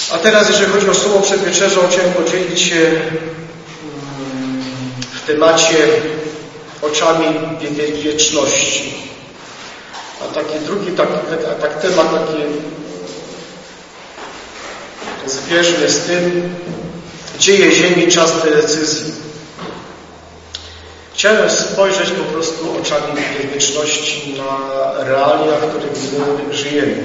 A teraz, jeżeli chodzi o słowo przed wieczerzą, chciałem podzielić się w temacie oczami wieczności. A taki drugi temat taki zbieżny z tym, dzieje ziemi, czas decyzji. Chciałem spojrzeć po prostu oczami wieczności na realia, w których my żyjemy.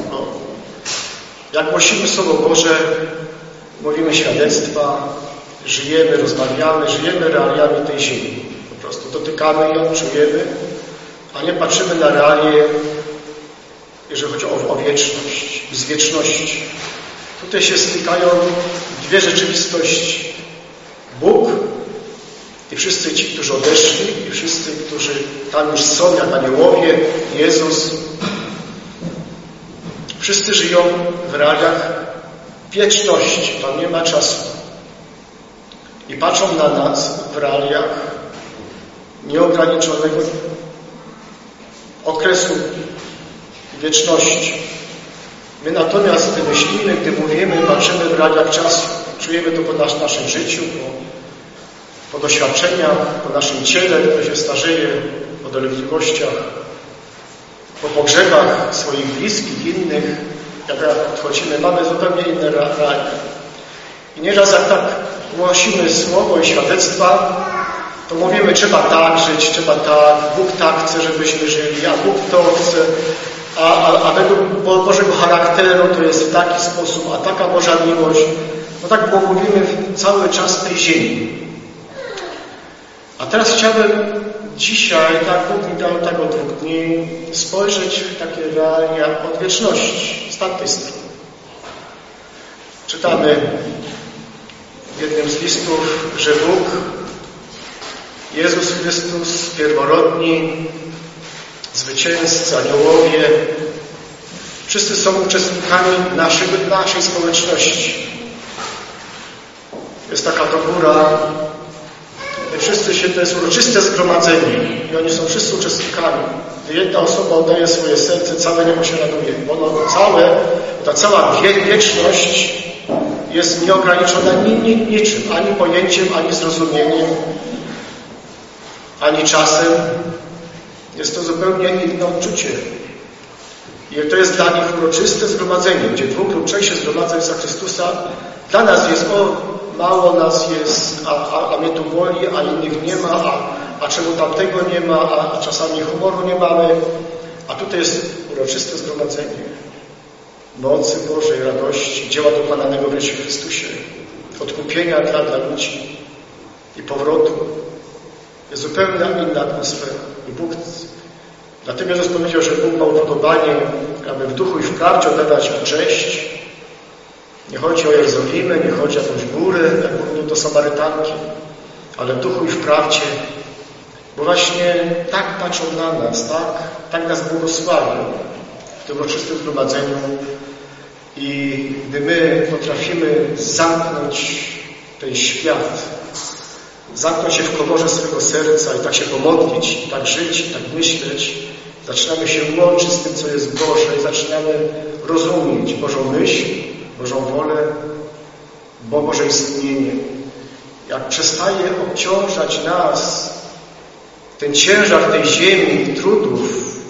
Jak głosimy Słowo Boże, mówimy świadectwa, żyjemy, rozmawiamy, żyjemy realiami tej ziemi. Po prostu dotykamy ją, czujemy, a nie patrzymy na realie, jeżeli chodzi o wieczność i z wieczności. Tutaj się stykają dwie rzeczywistości. Bóg i wszyscy ci, którzy odeszli, i wszyscy, którzy tam już są, jak aniołowie, Jezus. Wszyscy żyją w realiach wieczności. Tam nie ma czasu. I patrzą na nas w realiach nieograniczonego okresu wieczności. My natomiast, gdy myślimy, gdy mówimy, patrzymy w realiach czasu. Czujemy to po naszym życiu, po doświadczeniach, po naszym ciele, które się starzeje, po dolegliwościach, po pogrzebach swoich bliskich, innych, jak odchodzimy, mamy zupełnie inne realia. I nieraz jak tak głosimy słowo i świadectwa, to mówimy, trzeba tak żyć, trzeba tak, Bóg tak chce, żebyśmy żyli, a Bóg to chce, a według Bożego charakteru to jest w taki sposób, a taka Boża miłość. No tak, bo mówimy cały czas tej ziemi. A teraz chciałbym dzisiaj, tak Bóg mi dał tak od 2 dni, spojrzeć w takie realia od wieczności, z tamtej strony. Czytamy w jednym z listów, że Bóg, Jezus Chrystus, pierworodni, zwycięzcy, aniołowie, wszyscy są uczestnikami naszej społeczności. Jest taka dobra, wszyscy się, to jest uroczyste zgromadzenie i oni są wszyscy uczestnikami. Gdy jedna osoba oddaje swoje serce, całe niebo się raduje. Bo ta cała wieczność jest nieograniczona niczym, ani pojęciem, ani zrozumieniem, ani czasem. Jest to zupełnie inne odczucie. I to jest dla nich uroczyste zgromadzenie, gdzie 2 lub 3 się zgromadza za Chrystusa. Dla nas jest, mało nas jest, a mnie tu boli, a innych nie ma, a czemu tamtego nie ma, a czasami humoru nie mamy. A tutaj jest uroczyste zgromadzenie mocy Bożej, radości, dzieła dokonanego w Jezusie Chrystusie, odkupienia dla ludzi i powrotu. Jest zupełnie inna atmosfera. I Bóg, dlatego Jezus powiedział, że Bóg ma upodobanie, aby w duchu i w prawdzie oddawać Mu cześć. Nie chodzi o Jerozolimę, nie chodzi o jakąś górę, jak mówił do Samarytanki, ale w duchu i w prawdzie, bo właśnie tak patrzą na nas, tak nas błogosławią w tym uroczystym zgromadzeniu. I gdy my potrafimy zamknąć ten świat, zamknąć się w komorze swojego serca i tak się pomodlić, i tak żyć, i tak myśleć, zaczynamy się łączyć z tym, co jest Boże i zaczynamy rozumieć Bożą myśl, Bożą wolę, Boże istnienie. Jak przestaje obciążać nas ten ciężar tej ziemi, trudów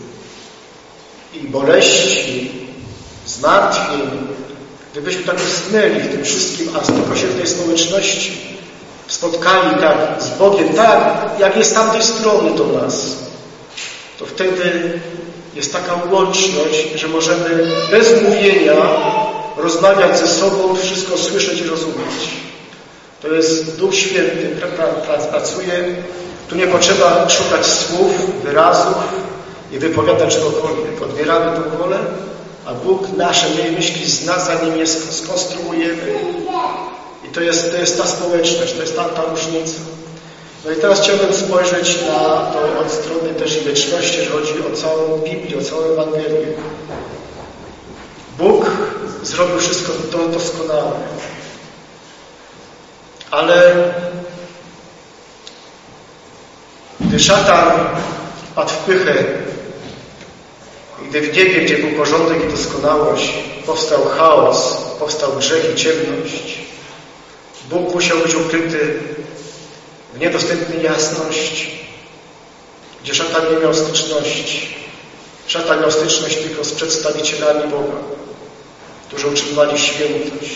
i boleści, zmartwień, gdybyśmy tak usnęli w tym wszystkim, a tylko się w tej społeczności spotkali tak z Bogiem, tak jak jest z tamtej strony do nas, to wtedy jest taka łączność, że możemy bez mówienia rozmawiać ze sobą, wszystko słyszeć i rozumieć. To jest Duch Święty, pracuje. Tu nie potrzeba szukać słów, wyrazów i wypowiadać czegokolwiek. Odbieramy tę wolę, a Bóg nasze myśli z nas, zanim je skonstruujemy. I to jest ta społeczność, to jest ta różnica. No i teraz chciałbym spojrzeć na to od strony też i wieczności, że chodzi o całą Biblię, o całą Ewangelię. Bóg zrobił wszystko doskonałe. Ale gdy szatan wpadł w pychę i gdy w niebie, gdzie był porządek i doskonałość, powstał chaos powstał grzech i ciemność. Bóg musiał być ukryty w niedostępnej jasności, gdzie szatan nie miał styczności. Szatan miał styczność tylko z przedstawicielami Boga, którzy utrzymywali świętość.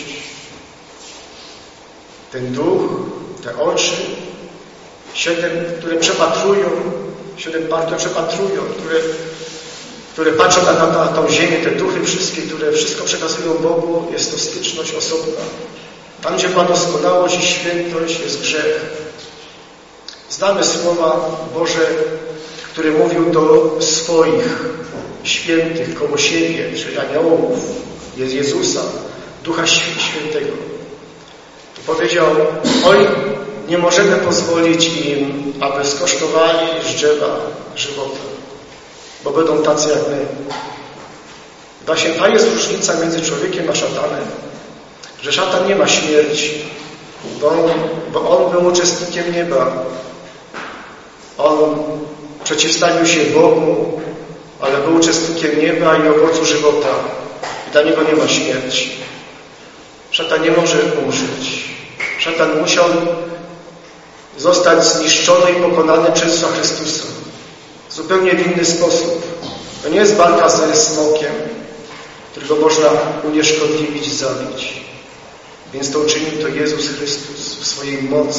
Ten duch, te oczy, 7, które przepatrują, 7 par, które przepatrują, które patrzą na tą ziemię, te duchy wszystkie, które wszystko przekazują Bogu, jest to styczność osobna. Tam, gdzie była doskonałość i świętość, jest grzech. Znamy słowa Boże, który mówił do swoich świętych koło siebie, czyli aniołów, jest Jezusa, Ducha Świętego. I powiedział: oj, nie możemy pozwolić im, aby skosztowali z drzewa żywota, bo będą tacy jak my. Właśnie ta jest różnica między człowiekiem a szatanem, że szatan nie ma śmierci, bo on był uczestnikiem nieba. On przeciwstawił się Bogu, ale był uczestnikiem nieba i owocu żywota. I dla niego nie ma śmierci. Szatan nie może umrzeć. Szatan musiał zostać zniszczony i pokonany przez Jezusa Chrystusa. Zupełnie w inny sposób. To nie jest walka ze smokiem, którego można unieszkodliwić, zabić. Więc to uczynił to Jezus Chrystus w swojej mocy.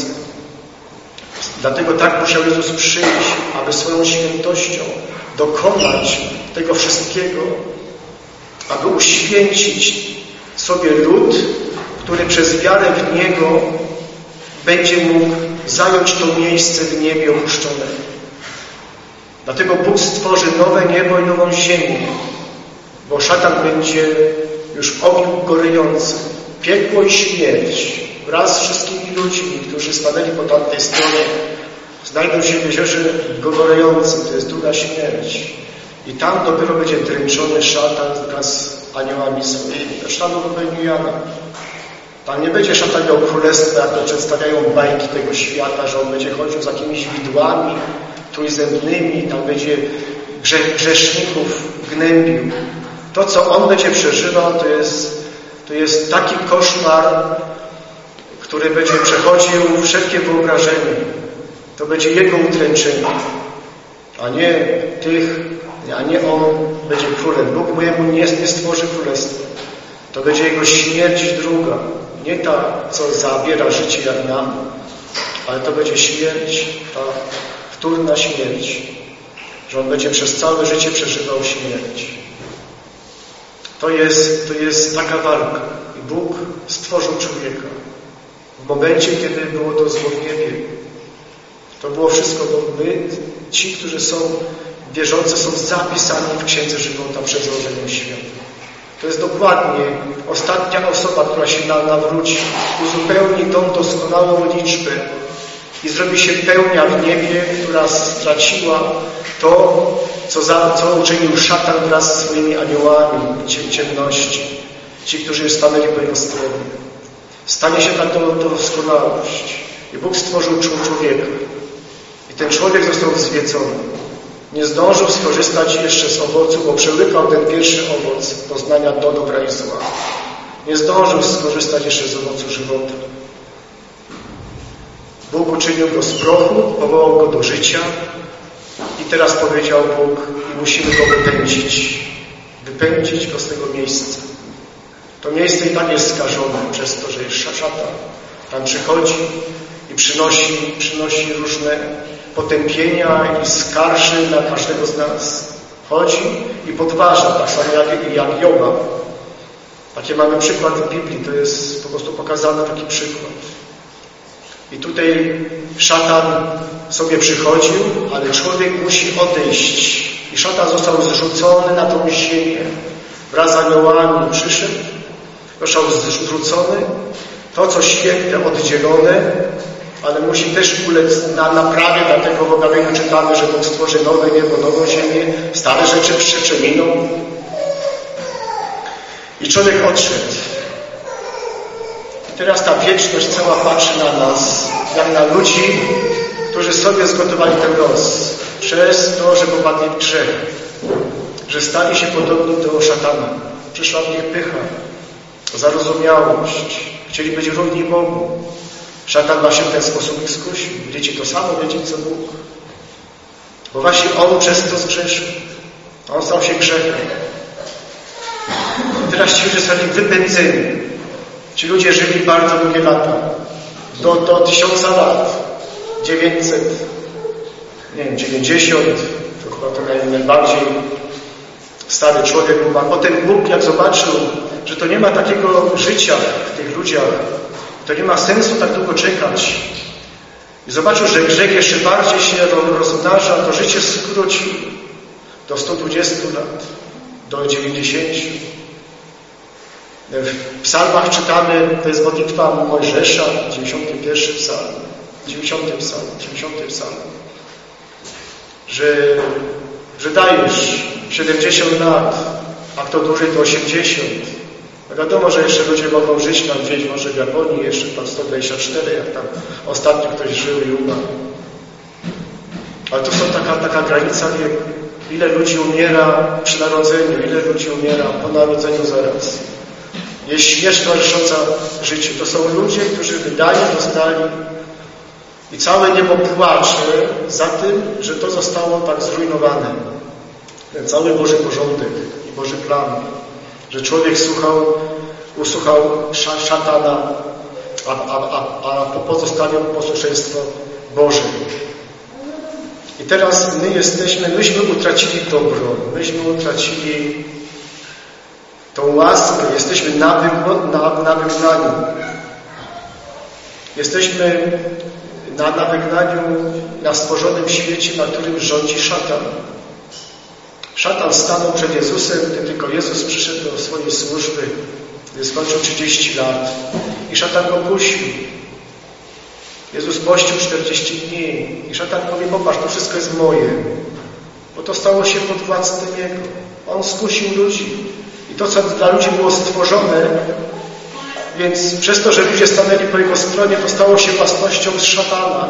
Dlatego tak musiał Jezus przyjść, aby swoją świętością dokonać tego wszystkiego, aby uświęcić sobie lud, który przez wiarę w Niego będzie mógł zająć to miejsce w niebie opuszczone. Dlatego Bóg stworzy nowe niebo i nową ziemię, bo szatan będzie już w ogniu gorejącym. Piekło i śmierć wraz z wszystkimi ludźmi, którzy stanęli po tamtej stronie, znajdą się w jeziorze gorejącym, to jest druga śmierć. I tam dopiero będzie dręczony szatan wraz z aniołami swoimi. Zresztą w Ewangelii Jana. Tam nie będzie szatan miał królestwa, jak to przedstawiają bajki tego świata, że on będzie chodził z jakimiś widłami trójzębnymi, tam będzie grzeszników gnębił. To, co on będzie przeżywał, to jest taki koszmar, który będzie przechodził wszelkie wyobrażenie. To będzie jego udręczenie, a nie on będzie królem. Bóg mu jemu nie stworzy królestwa. To będzie jego śmierć druga. Nie ta, co zabiera życie jak nam, ale to będzie śmierć, ta wtórna śmierć, że on będzie przez całe życie przeżywał śmierć. To jest taka walka. I Bóg stworzył człowieka. W momencie, kiedy było to zło w niebie, to było wszystko, bo my, ci, którzy są wierzący, są zapisani w Księdze Żywota przed złożeniem świata. To jest dokładnie ostatnia osoba, która się nawróci, uzupełni tą doskonałą liczbę i zrobi się pełnia w niebie, która straciła to, co uczynił szatan wraz z swoimi aniołami ciemności. Ci, którzy stanęli po jego stronie. Stanie się ta doskonałość. I Bóg stworzył człowieka. I ten człowiek został zwiedzony. Nie zdążył skorzystać jeszcze z owocu, bo przełykał ten pierwszy owoc poznania do dobra i zła. Nie zdążył skorzystać jeszcze z owocu żywota. Bóg uczynił go z prochu, powołał go do życia i teraz powiedział Bóg, i musimy go wypędzić go z tego miejsca. To miejsce i tak jest skażone przez to, że jest szatan. Tam przychodzi i przynosi różne potępienia i skarży na każdego z nas. Chodzi i podważa, tak samo jak Joba. Takie mamy przykład w Biblii, to jest po prostu pokazany taki przykład. I tutaj szatan sobie przychodził, ale człowiek musi odejść. I szatan został zrzucony na tą ziemię. Wraz z aniołami przyszedł, został zrzucony. To, co święte, oddzielone, ale musi też ulec na naprawie, dlatego w objawieniu czytamy, że Bóg stworzy nowe niebo, nową ziemię, stare rzeczy przeminą. I człowiek odszedł. I teraz ta wieczność cała patrzy na nas, jak na ludzi, którzy sobie zgotowali ten los przez to, że popadli w grzech, że stali się podobni do szatana. Przyszła w nich pycha. zarozumiałość. Chcieli być równi Bogu. Szatan właśnie w ten sposób ich skusił. Wiecie to samo, wiecie co Bóg. Bo właśnie on przez to zgrzeszył. On stał się grzechem. I teraz ci ludzie zostali wypędzeni. Ci ludzie żyli bardzo długie lata. Do 1000 lat. 900, nie wiem, 90, to chyba to najbardziej stary człowiek był. A potem Bóg, jak zobaczył, że to nie ma takiego życia w tych ludziach, to nie ma sensu tak długo czekać. I zobaczył, że grzech jeszcze bardziej się rozmnaża, to życie skrócił do 120 lat, do 90. W psalmach czytamy, to jest modlitwa Mojżesza, 91 psalm, 90 psalm, że dajesz 70 lat, a kto dłużej to 80. No wiadomo, że jeszcze ludzie mogą żyć tam gdzieś, może w Japonii, jeszcze tam 124, jak tam ostatnio ktoś żył i umarł. Ale to są taka granica wieku. Ile ludzi umiera przy narodzeniu, ile ludzi umiera po narodzeniu zaraz. Jest śmierć towarzysząca życiu. To są ludzie, którzy wydanie dostali i całe niebo płacze za tym, że to zostało tak zrujnowane. Ten cały Boży porządek i Boży plan, że człowiek usłuchał szatana, a pozostawiał posłuszeństwo Boże. I teraz myśmy utracili dobro, myśmy utracili tą łaskę, jesteśmy na wygnaniu. Jesteśmy na wygnaniu na stworzonym świecie, na którym rządzi szatan. Szatan stanął przed Jezusem, gdy tylko Jezus przyszedł do swojej służby, gdy skończył 30 lat. I szatan go kusił. Jezus pościł 40 dni. I szatan mówi, popatrz, to wszystko jest moje. Bo to stało się pod władztwem Jego. On skusił ludzi. I to, co dla ludzi było stworzone, więc przez to, że ludzie stanęli po Jego stronie, to stało się własnością z szatana.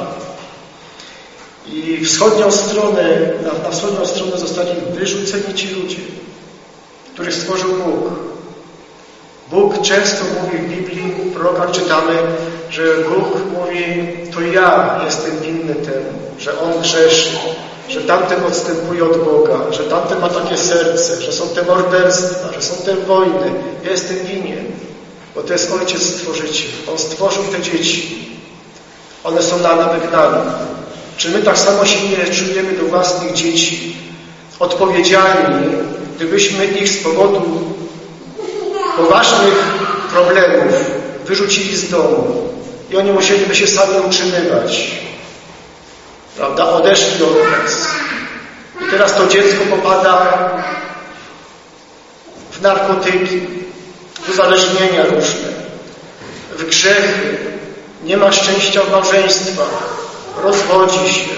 I na wschodnią stronę zostali wyrzuceni ci ludzie, których stworzył Bóg. Bóg często mówi w Biblii, w prorokach czytamy, że Bóg mówi, to ja jestem winny temu, że On grzeszy, że tamten odstępuje od Boga, że tamten ma takie serce, że są te morderstwa, że są te wojny. Ja jestem winien, bo to jest Ojciec Stworzyciel. On stworzył te dzieci. One są na wygnaniu. Czy my tak samo się nie czujemy do własnych dzieci odpowiedzialni, gdybyśmy ich z powodu poważnych problemów wyrzucili z domu i oni musieliby się sami utrzymywać, prawda? Odeszli od nas. I teraz to dziecko popada w narkotyki, w uzależnienia różne, w grzechy, nie ma szczęścia w małżeństwach, rozwodzi się,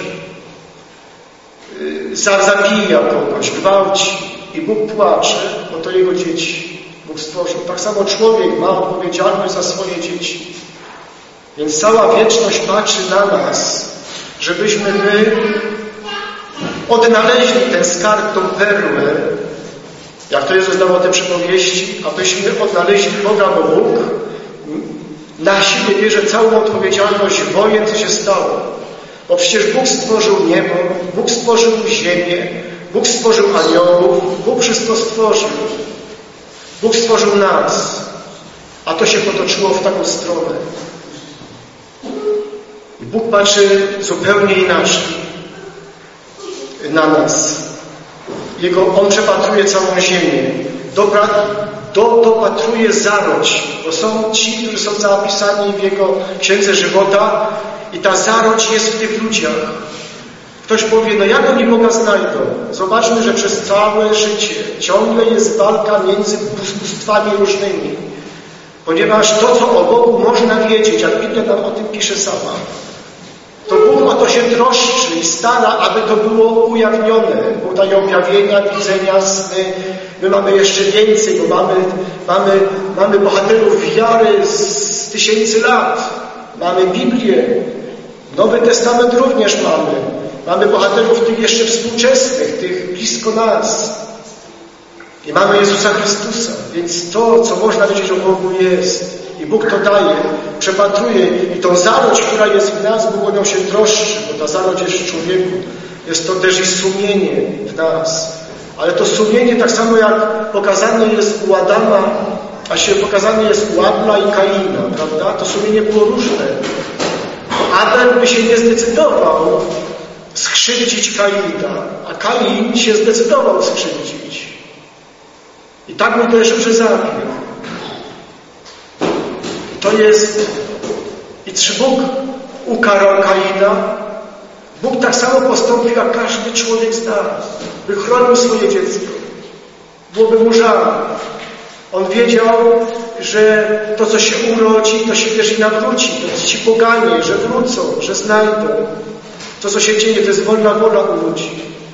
zabija kogoś, gwałci i Bóg płacze, bo to Jego dzieci Bóg stworzył. Tak samo człowiek ma odpowiedzialność za swoje dzieci. Więc cała wieczność patrzy na nas, żebyśmy my odnaleźli ten skarb, tą perłę, jak to Jezus dał o te przypowieści, abyśmy odnaleźli Boga, bo Bóg na siebie bierze całą odpowiedzialność wojen, co się stało. Bo przecież Bóg stworzył niebo, Bóg stworzył ziemię, Bóg stworzył aniołów, Bóg wszystko stworzył. Bóg stworzył nas, a to się potoczyło w taką stronę. I Bóg patrzy zupełnie inaczej na nas. On przepatruje całą ziemię. Dopatruje zarodź, bo są ci, którzy są zapisani w Jego Księdze Żywota i ta zarodź jest w tych ludziach. Ktoś powie, no jak oni Boga znajdą? Zobaczmy, że przez całe życie ciągle jest walka między bóstwami różnymi. Ponieważ to, co o Bogu można wiedzieć, jak Biblia nam o tym pisze sama, to Bóg o to się troszczy i stara, aby to było ujawnione. Bóg daje objawienia, widzenia, sny. My mamy jeszcze więcej, bo mamy bohaterów wiary z 1000 lat. Mamy Biblię. Nowy Testament również mamy. Mamy bohaterów tych jeszcze współczesnych, tych blisko nas. I mamy Jezusa Chrystusa, więc to, co można wiedzieć o Bogu, jest. I Bóg to daje, przepatruje. I tą zarodź, która jest w nas, Bóg o nią się troszczy, bo ta zarodź jest w człowieku. Jest to też i sumienie w nas. Ale to sumienie, tak samo jak pokazane jest u Adama, a się pokazane jest u Abla i Kaina, prawda? To sumienie było różne. Bo Abel by się nie zdecydował skrzywdzić Kaina, a Kain się zdecydował skrzywdzić. I tak mu też że zabił. To jest... I czy Bóg ukarał Kaina? Bóg tak samo postąpił jak każdy człowiek z nas. By chronił swoje dziecko. Byłoby mu żal. On wiedział, że to, co się urodzi, to się też i nawróci. To ci poganie, że wrócą, że znajdą. To, co się dzieje, to jest wolna wola u ludzi.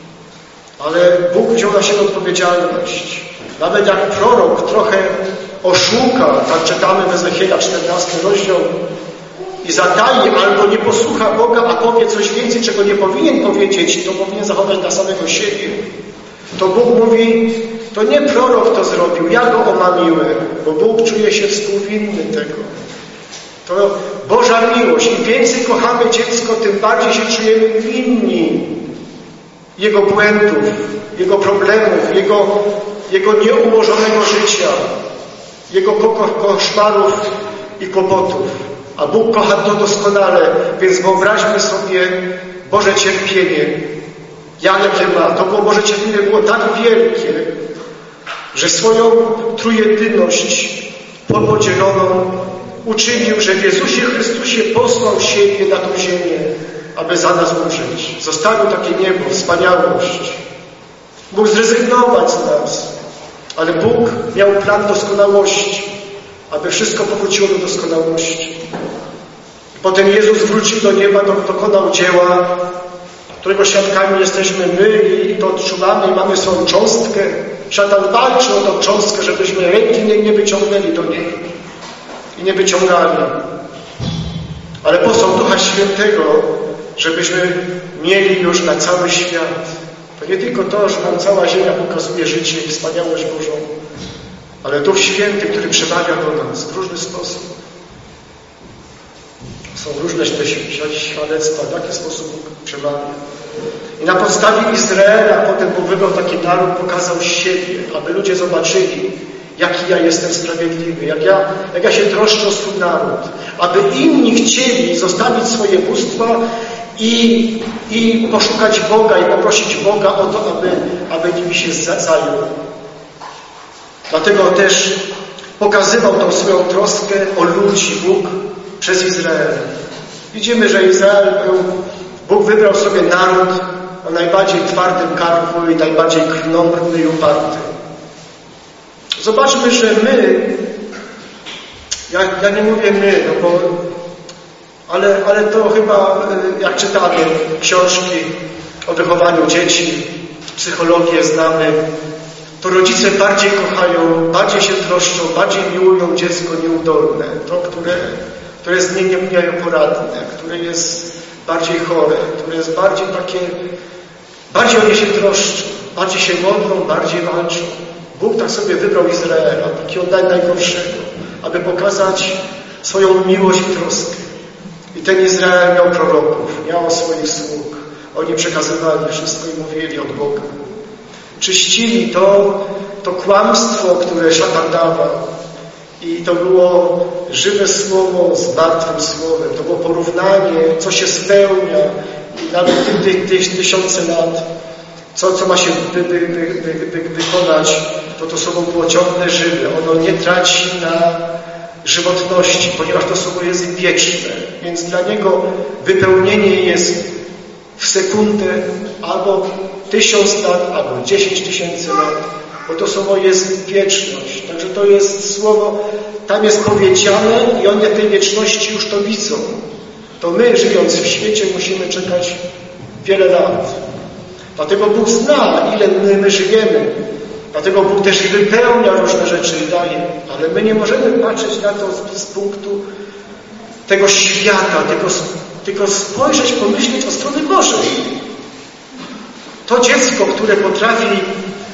Ale Bóg wziął na siebie odpowiedzialność. Nawet jak prorok trochę oszuka, tak czytamy w Ezechiela 14 rozdział, i zatai albo nie posłucha Boga, a powie coś więcej, czego nie powinien powiedzieć, to powinien zachować dla samego siebie. To Bóg mówi, to nie prorok to zrobił, ja go omamiłem, bo Bóg czuje się współwinny tego. To Boża miłość. Im więcej kochamy dziecko, tym bardziej się czujemy winni jego błędów, jego problemów, jego nieułożonego życia, jego koszmarów i kłopotów. A Bóg kocha to doskonale, więc wyobraźmy sobie Boże cierpienie. Jakie ma? To było Boże cierpienie było tak wielkie, że swoją trójjedyność podzieloną uczynił, że w Jezusie Chrystusie posłał siebie na tą ziemię, aby za nas umrzeć. Zostawił takie niebo, wspaniałość. Mógł zrezygnować z nas, ale Bóg miał plan doskonałości, aby wszystko powróciło do doskonałości. Potem Jezus wrócił do nieba, dokonał dzieła, którego świadkami jesteśmy my i to odczuwamy i mamy swoją cząstkę. Szatan walczy o tą cząstkę, żebyśmy ręki nie wyciągnęli do niej i nie wyciągali. Ale posłał Ducha Świętego, żebyśmy mieli już na cały świat. To nie tylko to, że nam cała ziemia pokazuje życie i wspaniałość Bożą, ale Duch Święty, który przemawia do nas w różny sposób. Są różne świadectwa, w jaki sposób Bóg przemawia. I na podstawie Izraela potem Bóg wybrał taki naród, pokazał siebie, aby ludzie zobaczyli, jaki ja jestem sprawiedliwy, jak ja się troszczę o swój naród. Aby inni chcieli zostawić swoje bóstwa i poszukać Boga i poprosić Boga o to, aby nimi się zajął. Dlatego też pokazywał tą swoją troskę o ludzi Bóg przez Izrael. Widzimy, że Bóg wybrał sobie naród o najbardziej twardym karku i najbardziej krnąbrny i uparty. Zobaczmy, że my, ja nie mówię my, no bo, ale to chyba, jak czytamy książki o wychowaniu dzieci, psychologię znamy, to rodzice bardziej kochają, bardziej się troszczą, bardziej miłują dziecko nieudolne, to, które jest nieporadne, które jest bardziej chore, które jest bardziej takie, bardziej o nie się troszczą, bardziej się modlą, bardziej walczą. Bóg tak sobie wybrał Izraela, takiego najgorszego, aby pokazać swoją miłość i troskę. I ten Izrael miał proroków, miał swoich sług. Oni przekazywali wszystko i mówili od Boga. Czyścili to kłamstwo, które szatan dawał. I to było żywe słowo z martwym słowem. To było porównanie, co się spełnia. I nawet tych tysiące lat, co ma się wykonać, to słowo było ciągle żywe. Ono nie traci na żywotności, ponieważ to słowo jest wieczne. Więc dla niego wypełnienie jest w sekundę albo 1000 lat, albo 10 000 lat, bo to słowo jest wieczność. Także to jest słowo, tam jest powiedziane i one w tej wieczności już to widzą. To my, żyjąc w świecie, musimy czekać wiele lat. Dlatego Bóg zna, ile my żyjemy. Dlatego Bóg też i wypełnia różne rzeczy i daje. Ale my nie możemy patrzeć na to z punktu tego świata, tylko spojrzeć, pomyśleć o strony Bożej. To dziecko, które potrafi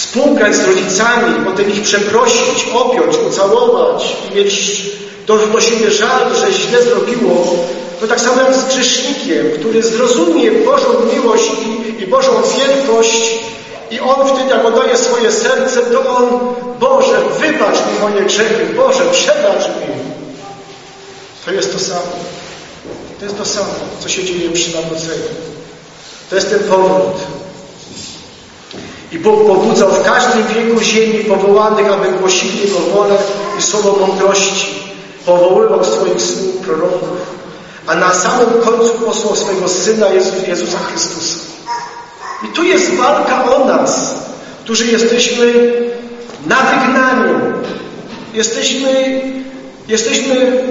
współgrać z rodzicami, potem ich przeprosić, objąć, ucałować i mieć do siebie żal, że źle zrobiło, to tak samo jak z grzesznikiem, który zrozumie Bożą miłość i Bożą wielkość i on wtedy, jak oddaje swoje serce, to on, Boże, wybacz mi moje grzechy, Boże, przebacz mi. To jest to samo. To jest to samo, co się dzieje przy nawróceniu. To jest ten powrót. I Bóg pobudzał w każdym wieku ziemi powołanych, aby głosili Jego wolę i słowo mądrości. Powoływał swoich sług, proroków, a na samym końcu posłał swojego Syna Jezusa Chrystusa. I tu jest walka o nas, którzy jesteśmy na wygnaniu. Jesteśmy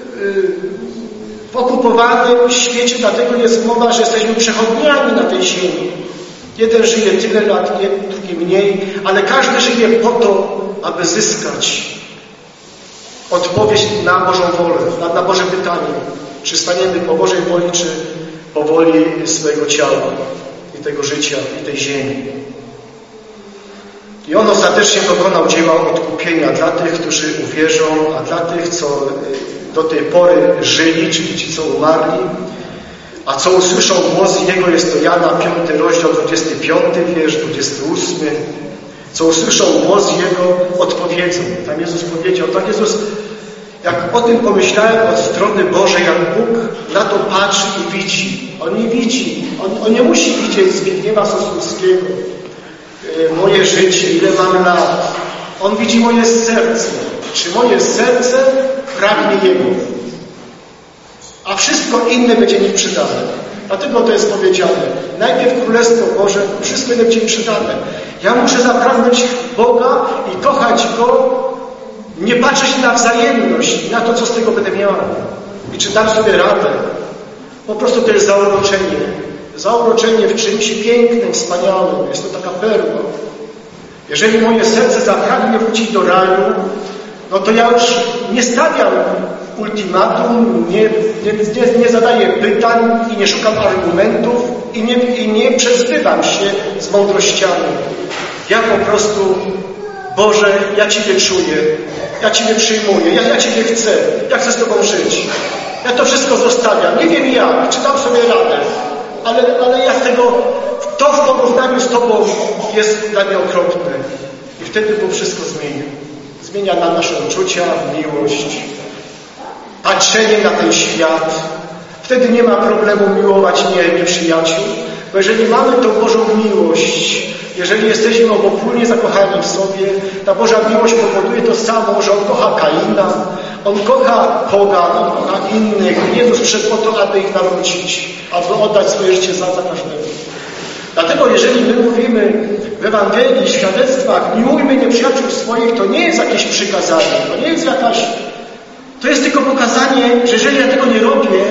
w okupowanym świecie, dlatego jest mowa, że jesteśmy przechodniami na tej ziemi. Jeden żyje tyle lat, drugi mniej, ale każdy żyje po to, aby zyskać odpowiedź na Bożą wolę, na Boże pytanie. Czy staniemy po Bożej woli, czy po woli swojego ciała i tego życia, i tej ziemi. I On ostatecznie dokonał dzieła odkupienia dla tych, którzy uwierzą, a dla tych, co do tej pory żyli, czyli ci, co umarli. A co usłyszą głos Jego, jest to Jana 5 rozdział 25 wiersz, 28. Co usłyszą głos Jego, odpowiedzą. Tam Jezus powiedział, tak Jezus, jak o tym pomyślałem od strony Bożej, jak Bóg na to patrzy i widzi. On nie widzi. On nie musi widzieć Zbigniewa Sosnowskiego, moje życie, ile mam lat. On widzi moje serce. Czy moje serce pragnie Jego. A wszystko inne będzie mi przydane. Dlatego to jest powiedziane. Najpierw Królestwo Boże, wszystko inne będzie mi przydane. Ja muszę zapragnąć Boga i kochać Go, nie patrzeć na wzajemność, na to, co z tego będę miał. I czy dam sobie radę. Po prostu to jest zauroczenie. Zauroczenie w czymś pięknym, wspaniałym. Jest to taka perła. Jeżeli moje serce zapragnie wrócić do raju, no to ja już nie stawiam ultimatum, nie zadaję pytań i nie szukam argumentów i nie przezbywam się z mądrościami. Ja po prostu, Boże, ja Ciebie czuję, ja Ciebie przyjmuję, ja Ciebie chcę, ja chcę z Tobą żyć. Ja to wszystko zostawiam, nie wiem jak, czy dam sobie radę, ale ja to w porównaniu z Tobą jest dla mnie okropne. I wtedy Bóg wszystko zmienia. Zmienia na nasze uczucia, miłość, patrzenie na ten świat. Wtedy nie ma problemu miłować nieprzyjaciół, bo jeżeli mamy tą Bożą miłość, jeżeli jesteśmy obopólnie zakochani w sobie, ta Boża miłość powoduje to samo, że On kocha Kaina, On kocha pogan, On kocha innych. Jezus przyszedł po to, aby ich nawrócić, aby oddać swoje życie za każdego. Dlatego jeżeli my mówimy w Ewangelii, w świadectwach, miłujmy nieprzyjaciół swoich, to nie jest jakieś przykazanie, to nie jest to jest tylko pokazanie, że jeżeli ja tego nie robię,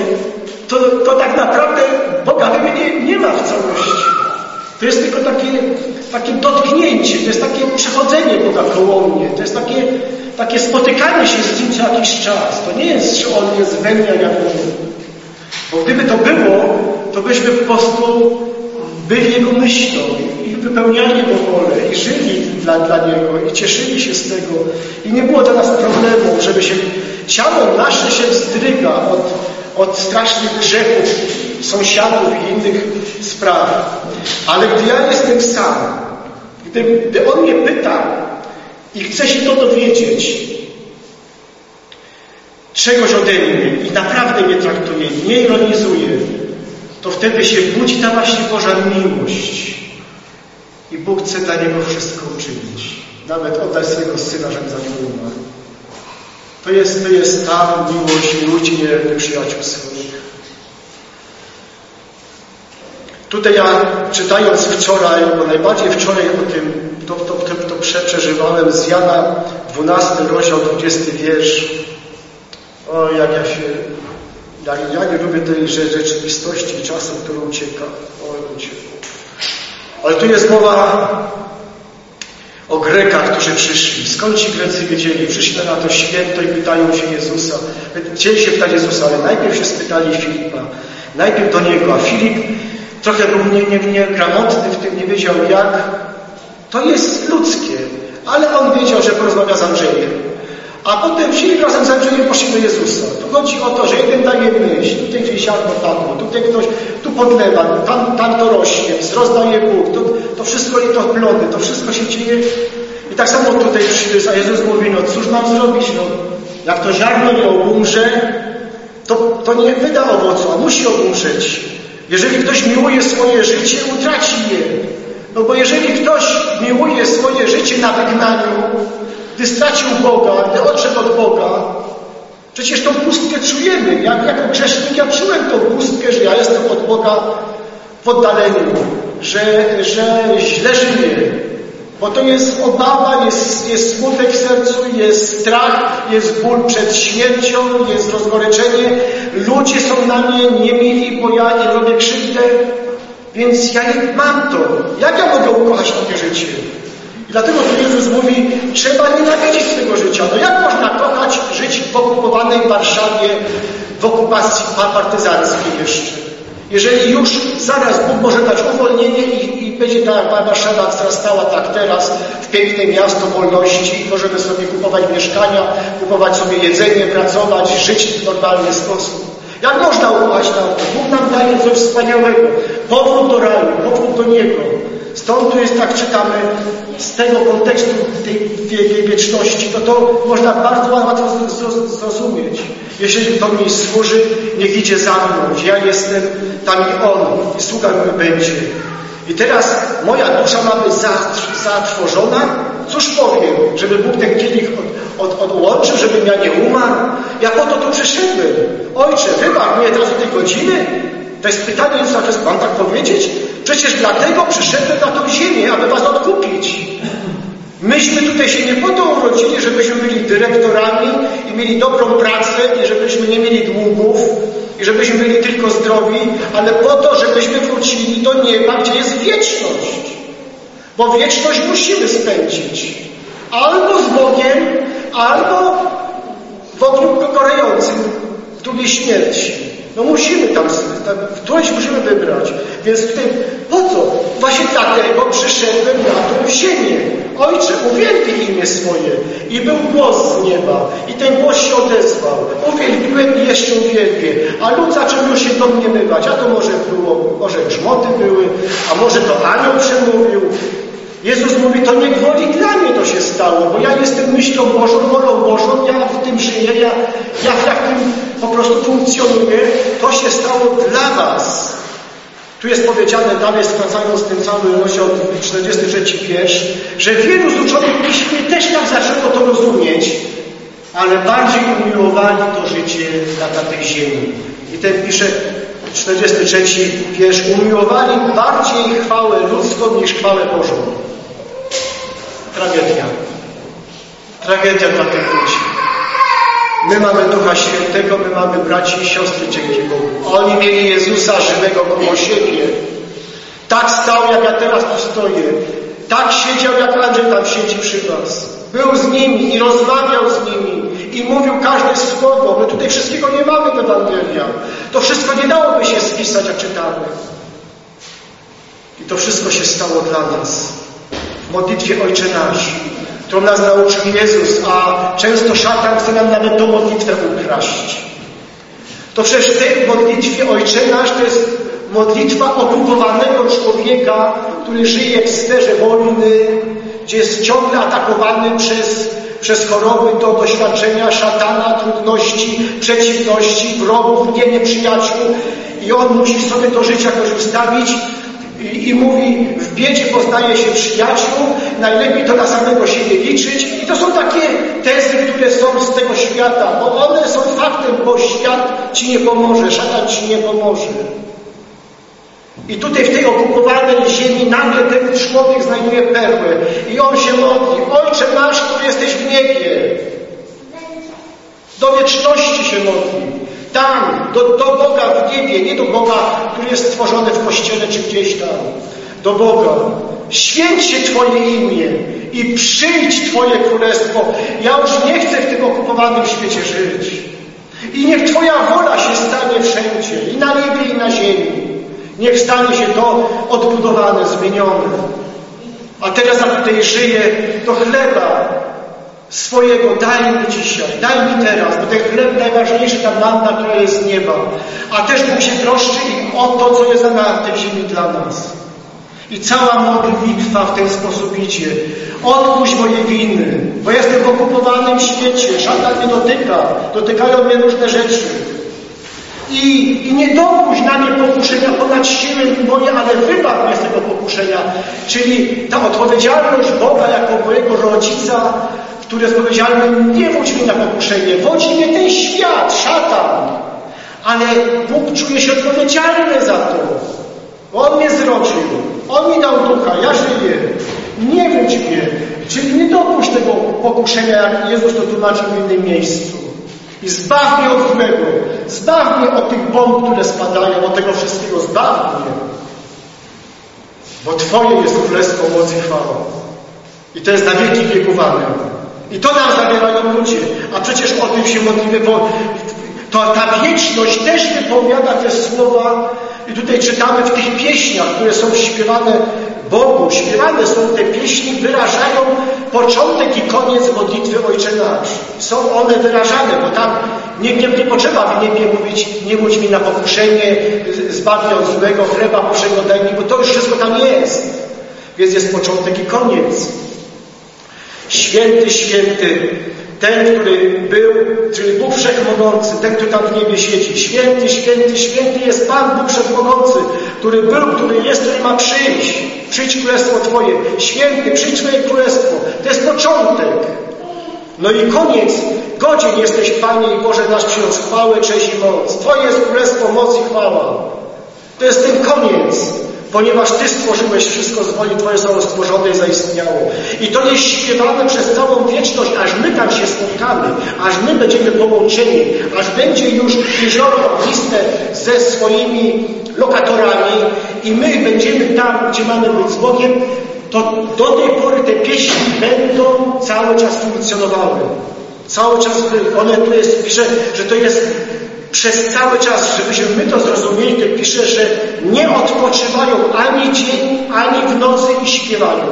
to tak naprawdę Boga we mnie nie ma w całości. To jest tylko takie dotknięcie, to jest takie przechodzenie Boga koło mnie, to jest takie spotykanie się z Nim co jakiś czas. To nie jest, że On jest we mnie, jak ja w Nim. Bo gdyby to było, to byśmy po prostu byli Jego myślą i wypełniali Jego wolę i żyli dla Niego i cieszyli się z tego. I nie było dla nas problemu, żeby ciało nasze się wzdryga od strasznych grzechów sąsiadów i innych spraw. Ale gdy ja jestem sam, gdy On mnie pyta i chce się to dowiedzieć, czegoś ode mnie i naprawdę mnie traktuje, nie ironizuje, to wtedy się budzi ta właśnie Boża miłość. I Bóg chce dla niego wszystko uczynić. Nawet oddać swojego Syna, żeby za niego umarł. To jest ta miłość, miłujcie nieprzyjaciół swoich. Tutaj ja, czytając wczoraj, bo najbardziej wczoraj o tym, to przeżywałem z Jana 12 rozdział 20 wiersz. O, jak ja nie lubię tej rzeczywistości i czasu, który ucieka. O, ludzie. Ale tu jest mowa o Grekach, którzy przyszli. Skąd ci Grecy wiedzieli? Przyszli na to święto i pytają się Jezusa. Chcieli się pytać Jezusa, ale najpierw się spytali Filipa. Najpierw do niego, a Filip trochę był niegramotny w tym, nie wiedział jak. To jest ludzkie. Ale on wiedział, że porozmawia z Andrzejem. A potem wzięli razem z Andrzejem poszli do Jezusa. Tu chodzi o to, że jeden daje myśl, tutaj gdzieś ziarno padło, tutaj ktoś tu podlewa, tam to rośnie, wzrost daje Bóg, to wszystko i to plody, to wszystko się dzieje. I tak samo tutaj przyszły, a Jezus mówi, no cóż mam zrobić, no jak to ziarno nie obumrze, to nie wyda owocu, a musi obumrzeć. Jeżeli ktoś miłuje swoje życie, utraci je. No bo jeżeli ktoś miłuje swoje życie na wygnaniu, gdy stracił Boga, gdy odszedł od Boga, przecież tą pustkę czujemy. Jako grzesznik ja czułem tą pustkę, że ja jestem od Boga w oddaleniu, że źle żyję. Bo to jest obawa, jest smutek w sercu, jest strach, jest ból przed śmiercią, jest rozgoryczenie. Ludzie są na mnie niemili, bo ja nie robię krzywdę. Więc ja mam to. Jak ja mogę ukochać takie życie? I dlatego tu Jezus mówi, trzeba nienawidzić swego życia. No jak można kochać, żyć w okupowanej Warszawie, w okupacji partyzanckiej jeszcze? Jeżeli już zaraz Bóg może dać uwolnienie i będzie ta Warszawa wzrastała tak teraz w piękne miasto wolności i możemy sobie kupować mieszkania, kupować sobie jedzenie, pracować, żyć w normalny sposób. Jak można ukochać na to? Bóg nam daje coś wspaniałego. Powrót do raju, powrót do Niego. Stąd tu jest, tak czytamy, z tego kontekstu tej wieczności, to można bardzo łatwo zrozumieć. Jeżeli kto mi służy, niech idzie za mną. Gdzie ja jestem, tam i on. I sługa mi będzie. I teraz moja dusza ma być zatrwożona. Cóż powiem? Żeby Bóg ten kielich odłączył, żebym ja nie umarł? Ja po to tu przyszedłem. Ojcze, wybacz mnie teraz do tej godziny? To jest pytanie, mam tak powiedzieć? Przecież dlatego przyszedłem na tą ziemię, aby was odkupić. Myśmy tutaj się nie po to urodzili, żebyśmy byli dyrektorami i mieli dobrą pracę i żebyśmy nie mieli długów i żebyśmy byli tylko zdrowi, ale po to, żebyśmy wrócili do nieba, gdzie jest wieczność. Bo wieczność musimy spędzić. Albo z Bogiem, albo w ogniu gorącym, w drugiej śmierci. No musimy tam któreś musimy wybrać. Więc tutaj po co? Właśnie dlatego przyszedłem na tą ziemię. Ojcze, uwielbij imię swoje. I był głos z nieba. I ten głos się odezwał. Uwielbiłem i jeszcze uwielbię. A lud zaczął już się domniemywać. A to może grzmoty były, a może to anioł przemówił. Jezus mówi, to nie gwoli dla mnie to się stało, bo ja jestem myślą Bożą, wolą Bożą, ja w tym żyję, ja w takim po prostu funkcjonuję. To się stało dla was. Tu jest powiedziane dalej, sprawdzając ten cały rozdział 43 wiersz, że wielu z uczonych w Piśmie też tak zaczęło to rozumieć, ale bardziej umiłowali to życie na tej ziemi. I ten pisze 43 wiersz, umiłowali bardziej chwałę ludzką niż chwałę Bożą. Tragedia. Tragedia dla tych ludzi. My mamy Ducha Świętego, my mamy braci i siostry dzięki Bogu. Oni mieli Jezusa żywego koło siebie. Tak stał, jak ja teraz tu stoję. Tak siedział, jak Andrzej tam siedzi przy was. Był z nimi i rozmawiał z nimi. I mówił każde słowo. My tutaj wszystkiego nie mamy w Ewangeliach. To wszystko nie dałoby się spisać, jak czytamy. I to wszystko się stało dla nas. W modlitwie Ojcze Nasz, którą nas nauczył Jezus, a często szatan chce nam nawet tą modlitwę ukraść. To przecież w tej modlitwie Ojcze Nasz to jest modlitwa okupowanego człowieka, który żyje w sferze wojny, gdzie jest ciągle atakowany przez choroby, do doświadczenia szatana, trudności, przeciwności, wrogów, nieprzyjaciół. I on musi sobie to życie jakoś ustawić. I mówi, w biedzie poznaje się przyjaciół, najlepiej to na samego siebie liczyć. I to są takie tezy, które są z tego świata, bo one są faktem, bo świat ci nie pomoże, szatan ci nie pomoże. I tutaj w tej okupowanej ziemi nagle ten człowiek znajduje perłę i on się modli. Ojcze nasz, który jesteś w niebie. Do wieczności się modli. Tam, do Boga w niebie, nie do Boga, który jest stworzony w kościele czy gdzieś tam. Do Boga. Święć się Twoje imię i przyjdź Twoje królestwo. Ja już nie chcę w tym okupowanym świecie żyć. I niech Twoja wola się stanie wszędzie, i na niebie, i na ziemi. Niech stanie się to odbudowane, zmienione. A teraz, jak tutaj żyję, to chleba swojego daj mi dzisiaj, daj mi teraz, bo ten chleb najważniejszy, ta manna, która jest z nieba. A też Bóg się troszczy o to, co jest na tej ziemi dla nas. I cała modlitwa w ten sposób idzie. Odpuść moje winy, bo jestem w okupowanym świecie, szatan mnie dotyka, dotykają mnie różne rzeczy. I nie dopuść na mnie pokuszenia ponad siły moje, ale wybaw mnie z tego pokuszenia. Czyli ta odpowiedzialność Boga jako mojego rodzica, który jest odpowiedzialny, nie wódź mnie na pokuszenie, wodzi mnie ten świat, szatan. Ale Bóg czuje się odpowiedzialny za to. On mnie zrodził, On mi dał ducha, ja żyję. Nie wódź mnie. Czyli nie dopuść tego pokuszenia, jak Jezus to tłumaczył w innym miejscu. I zbaw mnie od złego. Zbaw mnie od tych bomb, które spadają, od tego wszystkiego. Zbaw mnie. Bo Twoje jest królestwo, moc i chwała. I to jest na wieki wieków. Amen. I to nam zabierają ludzie. A przecież o tym się modlimy, bo ta wieczność też wypowiada te słowa. I tutaj czytamy w tych pieśniach, które są śpiewane Bogu. Śpiewane są te pieśni, wyrażają początek i koniec modlitwy Ojcze Nasz. Są one wyrażane, bo tam nie potrzeba w niebie mówić, nie wódź mi na pokuszenie, zbaw mnie od złego, chleba Bożego daj mi, bo to już wszystko tam jest. Więc jest początek i koniec. Święty, święty, ten, który był, czyli Bóg Wszechmogący, ten, który tam w niebie siedzi. Święty, święty, święty jest Pan Bóg Wszechmogący, który był, który jest, który ma przyjść. Przyjdź królestwo Twoje. Święty, przyjdź Twoje królestwo. To jest początek. No i koniec. Godzien jesteś, Panie i Boże nasz, przyjąć chwałę, cześć i moc. Twoje jest królestwo, moc i chwała. To jest ten koniec. Ponieważ Ty stworzyłeś wszystko z woli Twoje, zostało stworzone i zaistniało. I to jest śpiewane przez całą wieczność, aż my tam się spotkamy, aż my będziemy połączeni, aż będzie już jezioro ogniste ze swoimi lokatorami i my będziemy tam, gdzie mamy być z Bogiem, to do tej pory te pieśni będą cały czas funkcjonowały. Cały czas one tu jest, pisze, że to jest przez cały czas, żebyśmy my to zrozumieli, to pisze, że nie odpoczywają ani dzień, ani w nocy i śpiewają.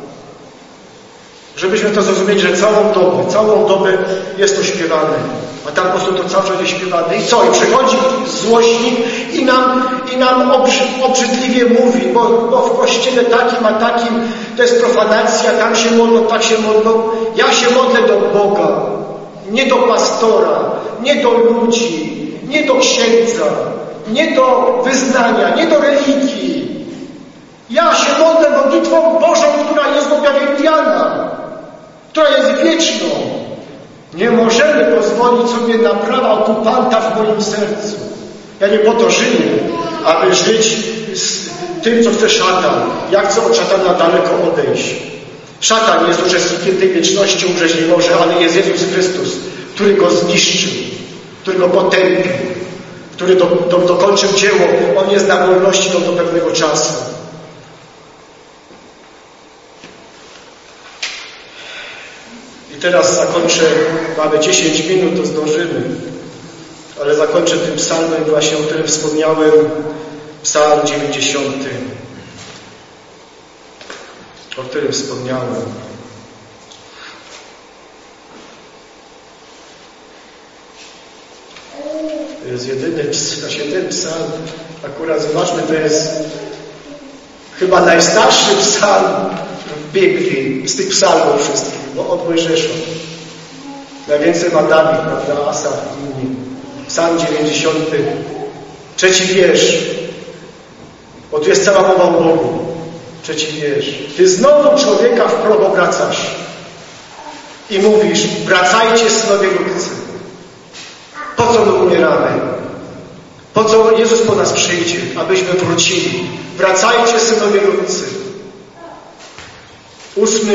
Żebyśmy to zrozumieli, że całą dobę jest to śpiewane. A tam po prostu to cały czas jest śpiewane. I co? I przychodzi złośnik i nam obrzydliwie mówi, bo w kościele takim a takim to jest profanacja, tam się modlą, tak się modlą. Ja się modlę do Boga, nie do pastora, nie do ludzi, nie do księdza, nie do wyznania, nie do religii. Ja się modlę modlitwą Bożą, która jest w objawieniu Jana, która jest wieczną. Nie możemy pozwolić sobie na prawa okupanta w moim sercu. Ja nie po to żyję, aby żyć z tym, co chce szatan. Ja chcę od szatana daleko odejść. Szatan jest uczestnikiem tej wieczności, umrzeć nie może, ale jest Jezus Chrystus, który go zniszczył, który go potępił, który dokończył dzieło. On jest na wolności do pewnego czasu. I teraz zakończę, mamy 10 minut, to zdążymy, ale zakończę tym psalmem właśnie, o którym wspomniałem, psalm 90, o którym wspomniałem. To jest ten psalm, akurat zobaczmy, to jest chyba najstarszy psalm w Biblii, z tych psalmów wszystkich, bo od Mojżesza. Najwięcej ma Dawid, prawda, Asaf i inni. Psalm 90, 3 wiersz, bo tu jest cała mowa o Bogu. 3 wiersz. Ty znowu człowieka w proch obracasz i mówisz, wracajcie synowie ludcy. Po co my umieramy? Po co Jezus po nas przyjdzie? Abyśmy wrócili. Wracajcie synowie ludcy. 8,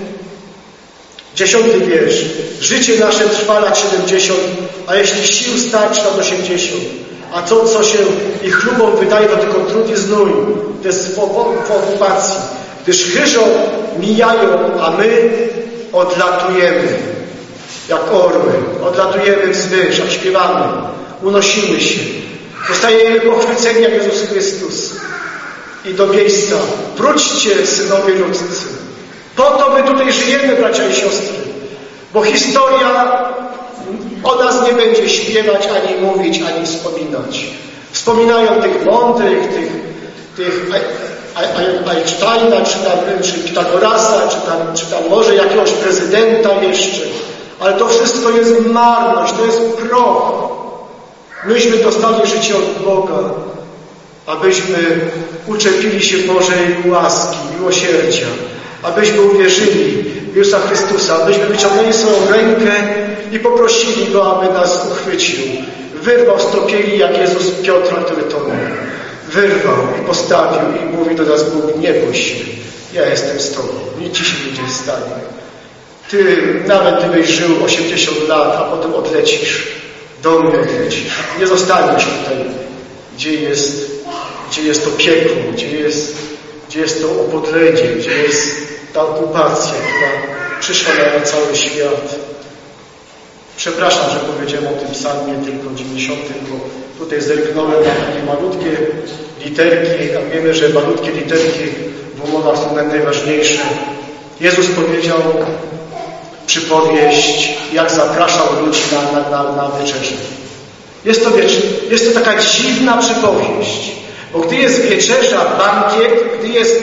10 wiersz. Życie nasze trwa lat 70, a jeśli sił starczy lat 80. A to, co się ich chlubą wydaje, to tylko trud i znój. To jest w okupacji. Gdyż chyżo mijają, a my odlatujemy. Jak orły. Odlatujemy wzwyż, a śpiewamy. Unosimy się. Zostajemy pochwyceni jak Jezus Chrystus. i do miejsca. Wróćcie, synowie ludzcy. Po to my tutaj żyjemy, bracia i siostry. Bo historia o nas nie będzie śpiewać, ani mówić, ani wspominać. Wspominają tych mądrych, tych Einsteina, czy Pitagorasa, czy tam może jakiegoś prezydenta jeszcze. Ale to wszystko jest marność, to jest proch. Myśmy dostali życie od Boga, abyśmy uczepili się Bożej łaski, miłosierdzia, abyśmy uwierzyli w Jezusa Chrystusa, abyśmy wyciągnęli swoją rękę i poprosili Go, aby nas uchwycił. Wyrwał z topieli, jak Jezus Piotra, który tonął. Wyrwał i postawił i mówi do nas Bóg: nie bój się, ja jestem z Tobą, nic Ci się nie stanie. Ty, nawet gdybyś żył 80 lat, a potem odlecisz, do mnie odlecisz. Nie zostaniesz tutaj, gdzie jest to piekło, gdzie jest to upodlenie, gdzie jest ta okupacja, która przyszła na cały świat. Przepraszam, że powiedziałem o tym psalmie tylko 90, bo tutaj zerknąłem na takie malutkie literki, a wiemy, że malutkie literki w umowach są najważniejsze. Jezus powiedział przypowieść, jak zapraszał ludzi na wieczerzę. Jest to taka dziwna przypowieść, bo gdy jest wieczerza, bankiet, gdy jest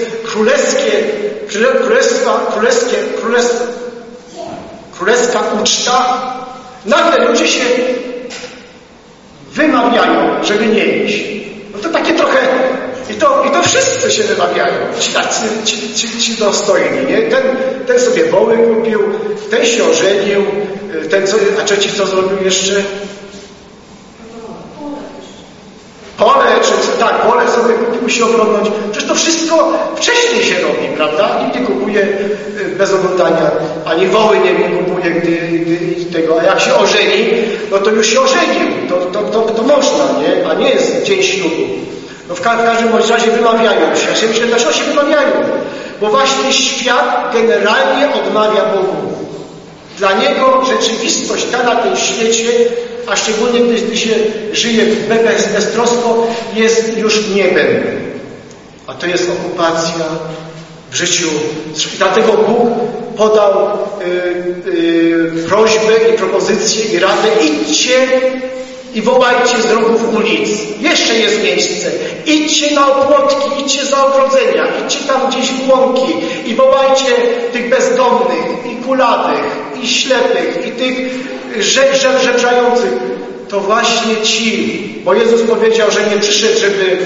królewska uczta, nagle ludzie się wymawiają, żeby nie iść. No to takie trochę, i to wszyscy się wymawiają, ci dostojni, nie? Ten sobie woły kupił, ten się ożenił, a trzeci co zrobił jeszcze? Pole sobie kupił, musi oglądać. Przecież to wszystko wcześniej się robi, prawda? Nikt nie kupuje bez oglądania, ani woły nie kupuje, gdy tego. A jak się ożeni, no to już się ożenił. To można, nie? A nie jest dzień ślubu. No w każdym razie wymawiają się. Ja się myślę, dlaczego się wymawiają? Bo właśnie świat generalnie odmawia Bogu. Dla niego rzeczywistość ta na tym świecie, a szczególnie gdy się żyje beztrosko, jest już niebem. A to jest okupacja w życiu. I dlatego Bóg podał prośbę i propozycję i radę: idźcie i wołajcie z rogów ulic. Jeszcze jest miejsce. Idźcie na opłotki, idźcie za ogrodzenia, idźcie tam gdzieś w łąki i wołajcie tych bezdomnych, i kulawych, i ślepych, i tych żebrzających. To właśnie ci, bo Jezus powiedział, że nie przyszedł, żeby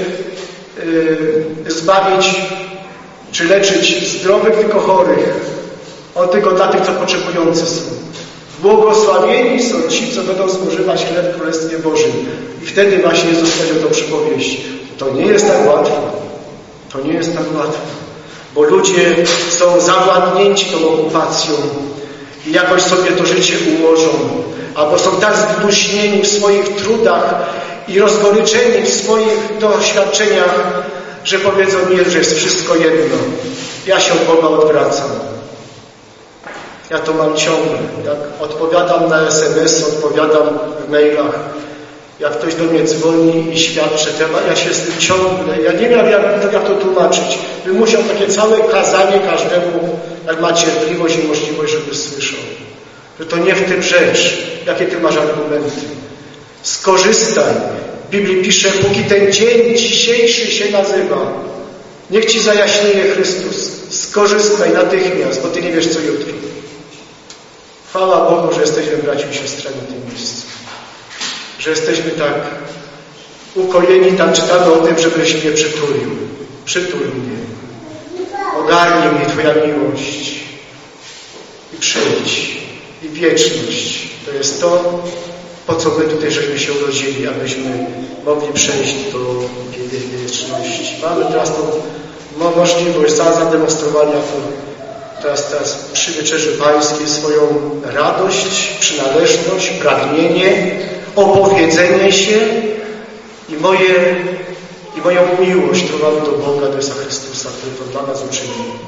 zbawić czy leczyć zdrowych, tylko chorych. On tylko dla tych, co potrzebujący są. Błogosławieni są ci, co będą spożywać chleb w Królestwie Bożym. I wtedy właśnie Jezus powiedział tą przypowieść. To nie jest tak łatwo. To nie jest tak łatwo. Bo ludzie są zawładnięci tą okupacją i jakoś sobie to życie ułożą. Albo są tak zgnuśnieni w swoich trudach i rozgoryczeni w swoich doświadczeniach, że powiedzą: nie, że jest wszystko jedno. Ja się od Boga odwracam. Ja to mam ciągle. Jak odpowiadam na SMS, odpowiadam w mailach. Jak ktoś do mnie dzwoni i świadczy temat, ja się z tym ciągle. Ja nie wiem, jak to tłumaczyć. Bym musiał takie całe kazanie każdemu, jak ma cierpliwość i możliwość, żeby słyszał. Że to nie w tym rzecz. Jakie ty masz argumenty? Skorzystaj. W Biblii pisze: póki ten dzień dzisiejszy się nazywa, niech ci zajaśnieje Chrystus. Skorzystaj natychmiast, bo ty nie wiesz, co jutro. Chwała Bogu, że jesteśmy braćmi i siostrami w tym miejscu. Że jesteśmy tak ukojeni, tam czytamy o tym, żebyś mnie przytulił. Przytul mnie. Ogarnij mnie Twoja miłość. I przyjdź. I wieczność. To jest to, po co my tutaj żeśmy się urodzili, abyśmy mogli przejść do wieczności. Mamy teraz tą możliwość zademonstrowania teraz przy Wieczerzy Pańskiej swoją radość, przynależność, pragnienie, opowiedzenie się i moją miłość, którą mamy do Boga, do Jezusa Chrystusa, który to dla nas uczynił.